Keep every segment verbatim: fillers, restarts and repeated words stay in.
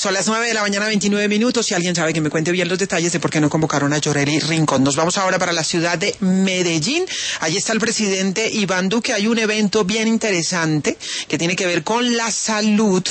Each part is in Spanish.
Son las nueve de la mañana, veintinueve minutos. Si alguien sabe, que me cuente bien los detalles de por qué no convocaron a Yoreli Rincón. Nos vamos ahora para la ciudad de Medellín. Allí está el presidente Iván Duque. Hay un evento bien interesante que tiene que ver con la salud.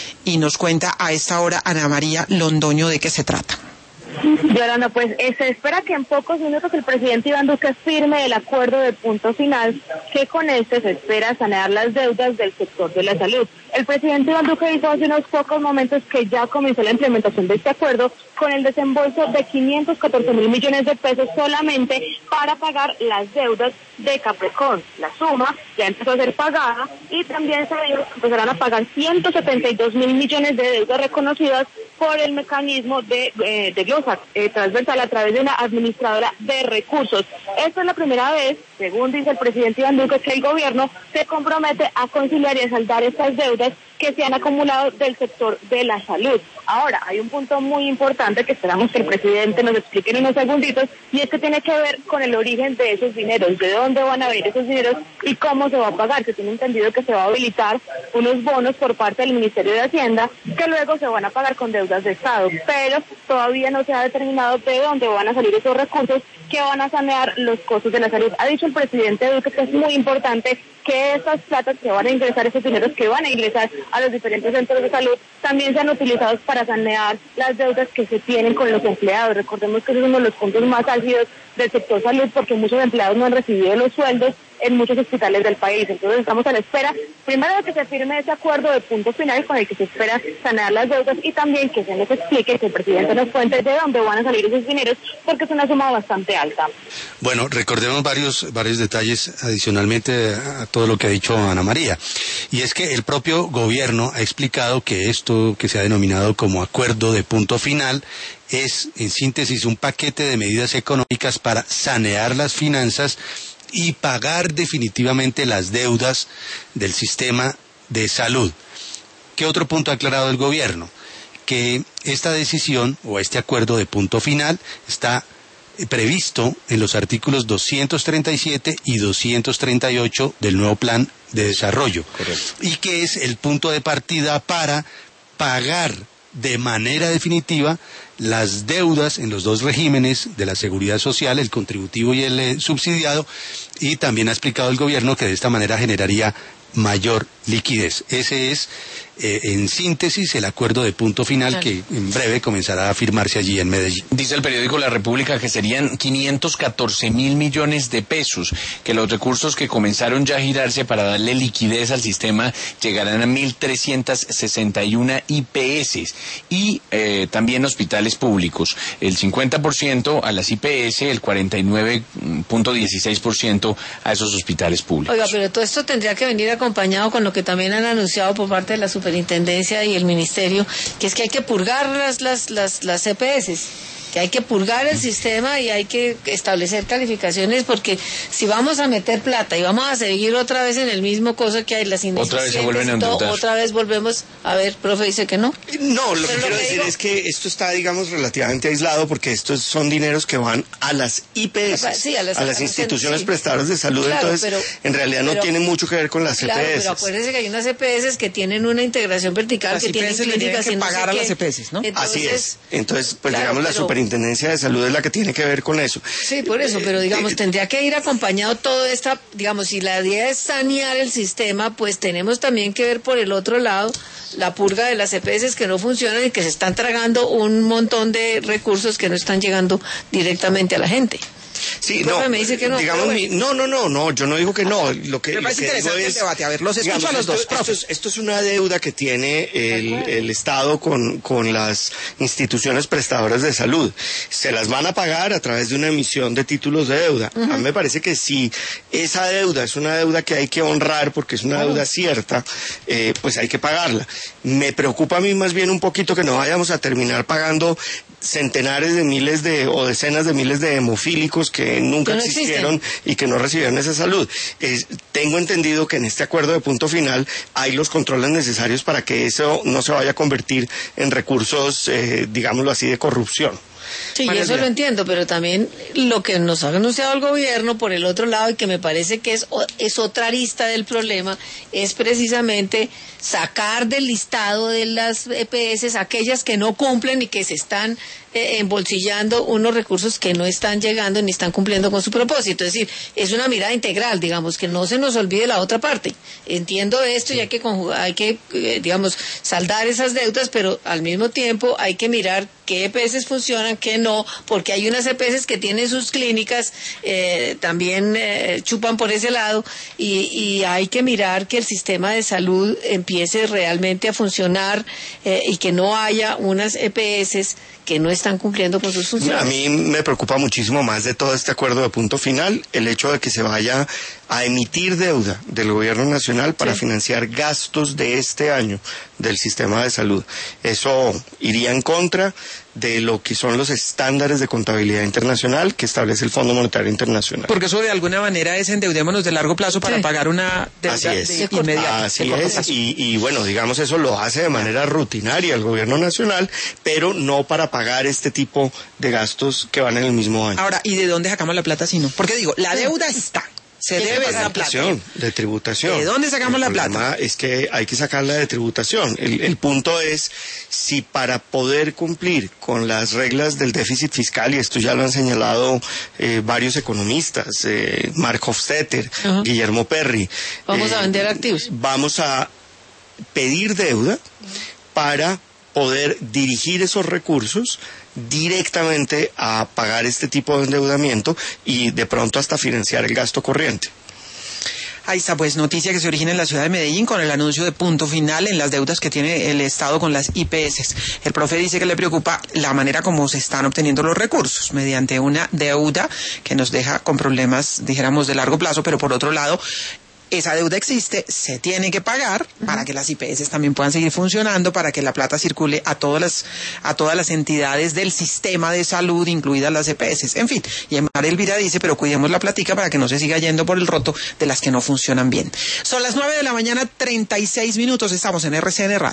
Y nos cuenta a esta hora Ana María Londoño de qué se trata. Yolanda, pues eh, se espera que en pocos minutos el presidente Iván Duque firme el acuerdo de punto final, que con este se espera sanear las deudas del sector de la salud. El presidente Iván Duque dijo hace unos pocos momentos que ya comenzó la implementación de este acuerdo con el desembolso de quinientos catorce mil millones de pesos solamente para pagar las deudas de Capricorn. La suma ya empezó a ser pagada y también se dijo que empezarán a pagar ciento setenta y dos mil millones de deudas reconocidas por el mecanismo de, eh, de glosa eh, transversal a través de una administradora de recursos. Esta es la primera vez, según dice el presidente Iván Duque, que el gobierno se compromete a conciliar y a saldar estas deudas que se han acumulado del sector de la salud. Ahora, hay un punto muy importante que esperamos que el presidente nos explique en unos segunditos, y es que tiene que ver con el origen de esos dineros, de dónde van a venir esos dineros y cómo se va a pagar. Se tiene entendido que se va a habilitar unos bonos por parte del Ministerio de Hacienda que luego se van a pagar con deudas de Estado, pero todavía no se ha determinado de dónde van a salir esos recursos que van a sanear los costos de la salud. Ha dicho el presidente Duque que es muy importante que esas platas que van a ingresar, esos dineros que van a ingresar a los diferentes centros de salud, también sean utilizados para sanear las deudas que se tienen con los empleados. Recordemos que ese es uno de los puntos más álgidos del sector salud, porque muchos empleados no han recibido los sueldos en muchos hospitales del país. Entonces estamos a la espera, primero, de que se firme ese acuerdo de punto final con el que se espera sanear las deudas, y también que se nos explique, que el presidente nos cuente de dónde van a salir esos dineros, porque es una suma bastante alta. Bueno, recordemos varios varios detalles adicionalmente a todo lo que ha dicho Ana María, y es que el propio gobierno ha explicado que esto que se ha denominado como acuerdo de punto final es, en síntesis, un paquete de medidas económicas para sanear las finanzas y pagar definitivamente las deudas del sistema de salud. ¿Qué otro punto ha aclarado el gobierno? Que esta decisión o este acuerdo de punto final está previsto en los artículos doscientos treinta y siete y doscientos treinta y ocho del nuevo plan de desarrollo. Correcto. Y que es el punto de partida para pagar de manera definitiva las deudas en los dos regímenes de la seguridad social, el contributivo y el eh, subsidiado, y también ha explicado el gobierno que de esta manera generaría mayor liquidez. Ese es, eh, en síntesis, el acuerdo de punto final que en breve comenzará a firmarse allí en Medellín. Dice el periódico La República que serían quinientos catorce mil millones de pesos, que los recursos que comenzaron ya a girarse para darle liquidez al sistema llegarán a mil trescientas sesenta y una I P S y eh, también hospitales públicos. El cincuenta por ciento a las I P S, el cuarenta y nueve punto dieciséis por ciento a esos hospitales públicos. Oiga, pero todo esto tendría que venir acompañado con lo que también han anunciado por parte de la Superintendencia y el Ministerio, que es que hay que purgar las, las, las, las C P S, que hay que purgar el sistema y hay que establecer calificaciones, porque si vamos a meter plata y vamos a seguir otra vez en el mismo coso que hay, las otra vez se vuelven a endeudar. Otra vez volvemos a ver, profe dice que no. No, lo Pero que quiero lo que decir digo... es que esto está, digamos, relativamente aislado, porque estos son dineros que van a las I P S, sí, a las, a las instituciones sí. prestadoras de salud, claro, entonces pero, en realidad no pero, tiene mucho que ver con las claro, C P S. Pero acuérdense que hay unas C P S que tienen una integración vertical, las que tienen clínicas que y no pagar sé a qué. las C P S, ¿no? Entonces, así es. Entonces, pues claro, digamos, la pero, Superintendencia de Salud es la que tiene que ver con eso. Sí, por eso, pero digamos, tendría que ir acompañado todo esta, digamos, si la idea es sanear el sistema, pues tenemos también que ver por el otro lado la purga de las C P S que no funcionan y que se están tragando un montón de recursos que no están llegando directamente a la gente. Sí, no, me dice que no, digamos, bueno. no, no, no, no, yo no digo que no. Lo que, me parece lo que interesante digo el es, debate. A ver, los escucho digamos, a los dos, esto, esto, es, esto es una deuda que tiene el, el Estado con, con las instituciones prestadoras de salud. Se las van a pagar a través de una emisión de títulos de deuda. Uh-huh. A mí me parece que si esa deuda es una deuda que hay que honrar porque es una deuda cierta, eh, pues hay que pagarla. Me preocupa a mí más bien un poquito que no vayamos a terminar pagando centenares de miles de o decenas de miles de hemofílicos que nunca no existieron existen. Y que no recibieron esa salud. Es, tengo entendido que en este acuerdo de punto final hay los controles necesarios para que eso no se vaya a convertir en recursos, eh, digámoslo así, de corrupción. Sí, María eso lo Elvira. entiendo, pero también lo que nos ha anunciado el gobierno por el otro lado y que me parece que es, es otra arista del problema es precisamente sacar del listado de las E P S aquellas que no cumplen y que se están eh, embolsillando unos recursos que no están llegando ni están cumpliendo con su propósito. Es decir, es una mirada integral, digamos, que no se nos olvide la otra parte. Entiendo esto y hay que conjugar, hay que, eh, digamos, saldar esas deudas, pero al mismo tiempo hay que mirar qué E P S funcionan, qué no, porque hay unas E P S que tienen sus clínicas, eh, también eh, chupan por ese lado, y, y hay que mirar que el sistema de salud empiece realmente a funcionar eh, y que no haya unas E P S que no están cumpliendo con sus funciones. A mí me preocupa muchísimo más de todo este acuerdo de punto final el hecho de que se vaya a emitir deuda del gobierno nacional para sí. financiar gastos de este año del sistema de salud. Eso iría en contra de lo que son los estándares de contabilidad internacional que establece el Fondo Monetario Internacional. Porque eso de alguna manera es endeudémonos de largo plazo para sí. pagar una deuda Así es. de inmediata. Así es, y, y bueno, digamos, eso lo hace de manera rutinaria el gobierno nacional, pero no para pagar este tipo de gastos que van en el mismo año. Ahora, ¿y de dónde sacamos la plata si no? Porque digo, la deuda está. Se debe esa plata. De tributación. ¿De dónde sacamos el la plata? El problema es que hay que sacarla de tributación. El, el punto es si para poder cumplir con las reglas del déficit fiscal, y esto ya lo han señalado eh, varios economistas, eh, Mark Hofstetter, uh-huh. Guillermo Perry. Vamos eh, a vender activos. Vamos a pedir deuda para poder dirigir esos recursos directamente a pagar este tipo de endeudamiento y de pronto hasta financiar el gasto corriente. Ahí está, pues, noticia que se origina en la ciudad de Medellín con el anuncio de punto final en las deudas que tiene el Estado con las I P S. El profe dice que le preocupa la manera como se están obteniendo los recursos, mediante una deuda que nos deja con problemas, dijéramos, de largo plazo, pero por otro lado, esa deuda existe, se tiene que pagar para que las I P S también puedan seguir funcionando, para que la plata circule a todas las a todas las entidades del sistema de salud, incluidas las E P S. En fin, y María Elvira dice, pero cuidemos la platica para que no se siga yendo por el roto de las que no funcionan bien. Son las nueve de la mañana, treinta y seis minutos, estamos en R C N Radio.